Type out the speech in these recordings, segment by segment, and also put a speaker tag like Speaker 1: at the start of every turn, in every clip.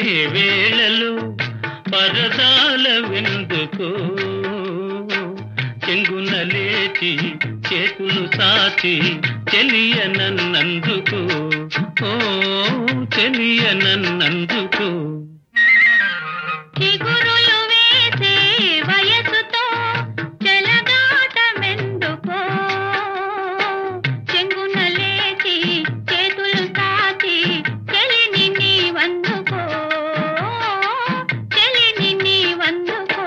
Speaker 1: వేళలో పరదాల వెందుకో చెంగున లేచి చేతులు సాచి చెలియనన్నందుకు ఓ చెలియనన్నందుకు
Speaker 2: చిగురులు వేసే వయసుతో చెలగాటమెందుకో చెంగున లేచి చేతులు సాచి చెలిని నీవందుకో చెలిని నీవందుకో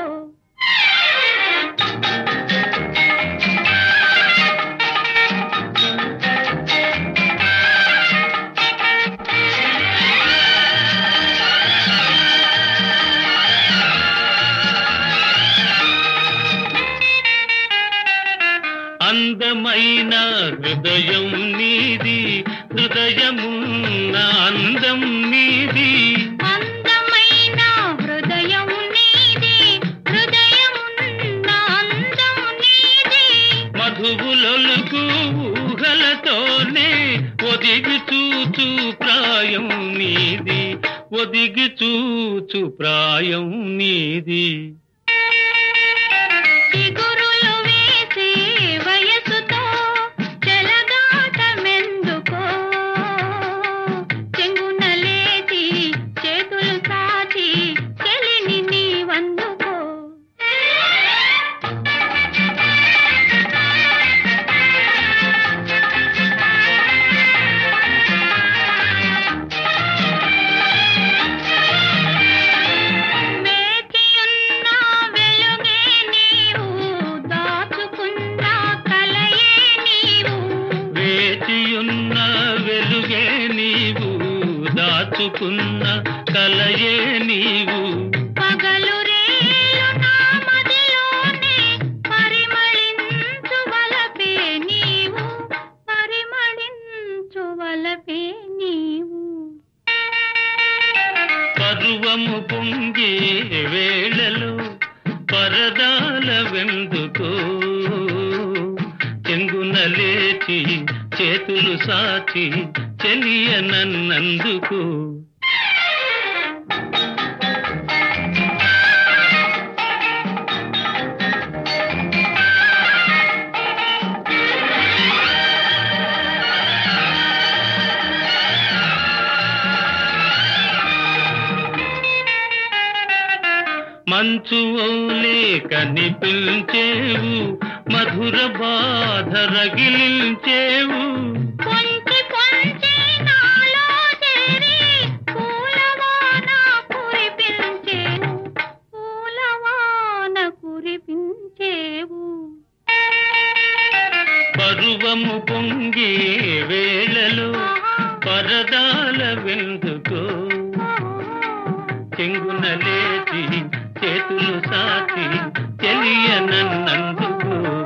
Speaker 1: అందమైన హృదయం నీది హృదయమున్న అందం నీది
Speaker 2: అందమైన హృదయం నీది హృదయమున్న అందం నీది
Speaker 1: మధువులొలుకు ఊహలతోనే ఒదిగి చూచు ప్రాయం నీది ఒదిగి చూచు ప్రాయం నీది
Speaker 2: చిగురులు వేసే వయసుతో చెలగాటమెందుకో చెంగున లేచి చేతులు సాచి చెలిని నీవందుకో వేచియున్న వెలుగే నీవు దాచుకున్న కలయే నీవు
Speaker 1: వేచియున్న వెలుగే నీవు దాచుకున్న కలయే నీవు
Speaker 2: పగలు రేలు నా మదిలోనే పరిమళించు వలపే నీవు పరిమళించు వలపే నీవు
Speaker 1: పరువము పొంగే వేళలో పరదాల వెందుకో చెంగున లేచి చేతులు సాచి చెలియనన్నందుకు మంచు ఓలే కనిపించేవు మధుర బాధ రగిలించేవు
Speaker 2: పొంచి పొంచి నాలో చేరి పూలవాన కురిపించేవు పూలవాన కురిపించేవు
Speaker 1: పరువము పొంగే వేళలో పరదాల వెందుకో చెంగున లేచి చేతులు సాచి చెలియనన్నందుకు